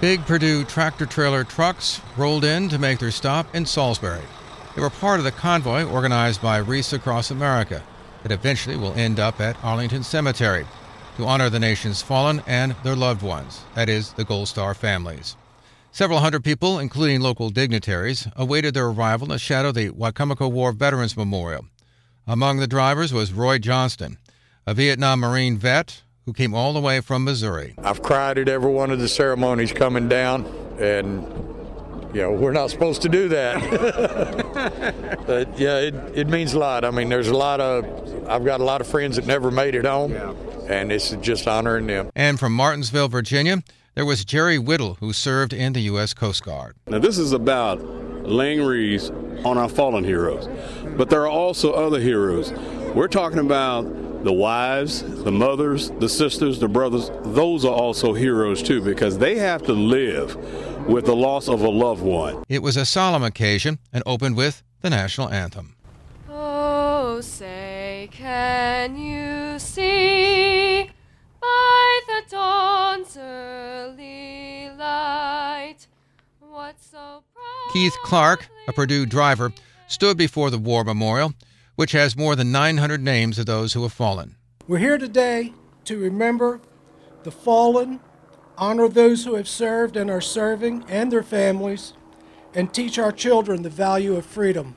Big Purdue tractor-trailer trucks rolled in to make their stop in Salisbury. They were part of the convoy organized by Wreaths Across America that eventually will end up at Arlington Cemetery to honor the nation's fallen and their loved ones, that is, the Gold Star families. Several hundred people, including local dignitaries, awaited their arrival to shadow the Wicomico War Veterans Memorial. Among the drivers was Roy Johnston, a Vietnam Marine vet who came all the way from Missouri. I've cried at every one of the ceremonies coming down, and we're not supposed to do that. But yeah, it means a lot. I mean, I've got a lot of friends that never made it home, and it's just honoring them. And from Martinsville, Virginia, there was Jerry Whittle, who served in the U.S. Coast Guard. Now, this is about laying wreaths on our fallen heroes, but there are also other heroes. We're talking about the wives, the mothers, the sisters, the brothers. Those are also heroes, too, because they have to live with the loss of a loved one. It was a solemn occasion and opened with the national anthem. Oh, say, can you see by the dawn's early light what so proud. Keith Clark, a Purdue driver, stood before the War Memorial, which has more than 900 names of those who have fallen. We're here today to remember the fallen, honor those who have served and are serving and their families, and teach our children the value of freedom.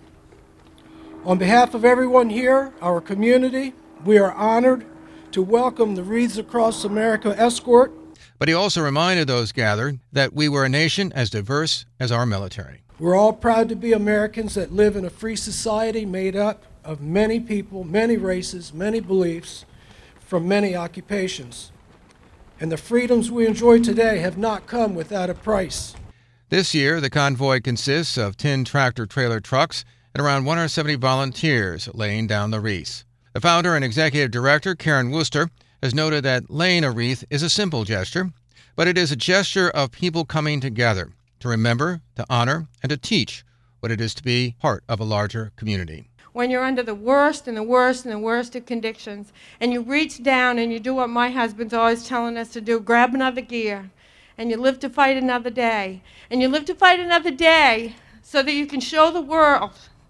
On behalf of everyone here, our community, we are honored to welcome the Wreaths Across America escort. But he also reminded those gathered that we were a nation as diverse as our military. We're all proud to be Americans that live in a free society made up of many people, many races, many beliefs, from many occupations. And the freedoms we enjoy today have not come without a price. This year, the convoy consists of 10 tractor-trailer trucks and around 170 volunteers laying down the wreaths. The founder and executive director, Karen Wooster, has noted that laying a wreath is a simple gesture, but it is a gesture of people coming together to remember, to honor, and to teach what it is to be part of a larger community. When you're under the worst and the worst and the worst of conditions, and you reach down and you do what my husband's always telling us to do, grab another gear, and you live to fight another day. And you live to fight another day so that you can show the world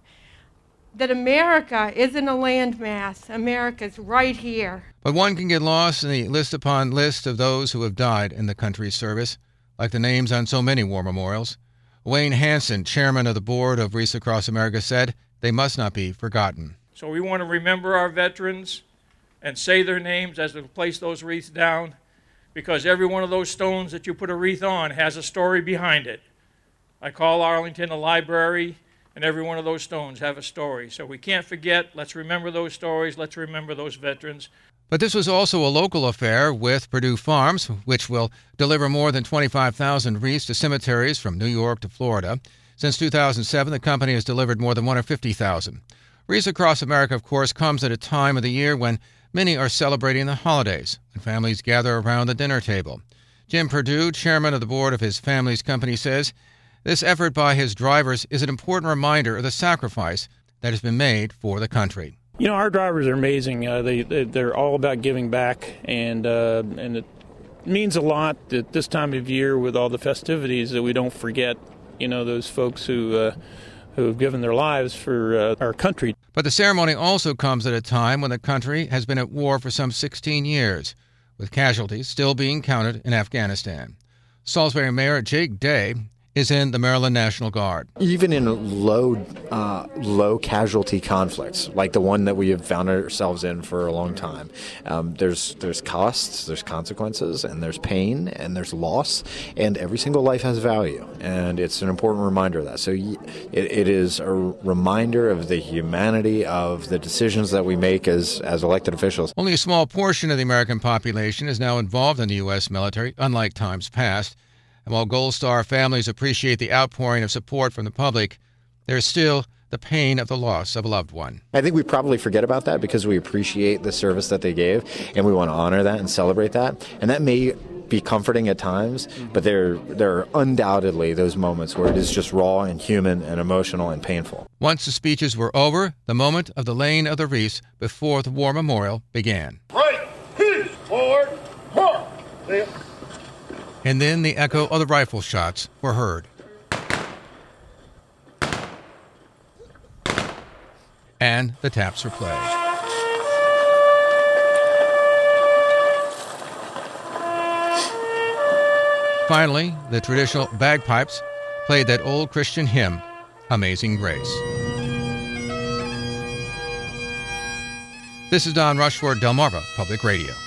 that America isn't a landmass. America's right here. But one can get lost in the list upon list of those who have died in the country's service, like the names on so many war memorials. Wayne Hansen, chairman of the board of Wreaths Across America, said they must not be forgotten. So we want to remember our veterans and say their names as we place those wreaths down, because every one of those stones that you put a wreath on has a story behind it. I call Arlington a library, and every one of those stones have a story. So we can't forget. Let's remember those stories. Let's remember those veterans. But this was also a local affair with Purdue Farms, which will deliver more than 25,000 wreaths to cemeteries from New York to Florida. Since 2007, the company has delivered more than 150,000. Wreaths Across America, of course, comes at a time of the year when many are celebrating the holidays and families gather around the dinner table. Jim Purdue, chairman of the board of his family's company, says this effort by his drivers is an important reminder of the sacrifice that has been made for the country. You know, our drivers are amazing. They're all about giving back, and it means a lot at this time of year with all the festivities that we don't forget, those folks who have given their lives for our country. But the ceremony also comes at a time when the country has been at war for some 16 years, with casualties still being counted in Afghanistan. Salisbury Mayor Jake Day is in the Maryland National Guard. Even in low casualty conflicts, like the one that we have found ourselves in for a long time, there's costs, there's consequences, and there's pain, and there's loss, and every single life has value, and it's an important reminder of that. So it is a reminder of the humanity of the decisions that we make as elected officials. Only a small portion of the American population is now involved in the U.S. military, unlike times past. And while Gold Star families appreciate the outpouring of support from the public, there is still the pain of the loss of a loved one. I think we probably forget about that because we appreciate the service that they gave, and we want to honor that and celebrate that. And that may be comforting at times, but there are undoubtedly those moments where it is just raw and human and emotional and painful. Once the speeches were over, the moment of the laying of the wreaths before the war memorial began. Right, forward, march. And then the echo of the rifle shots were heard. And the taps were played. Finally, the traditional bagpipes played that old Christian hymn, Amazing Grace. This is Don Rushford, Delmarva Public Radio.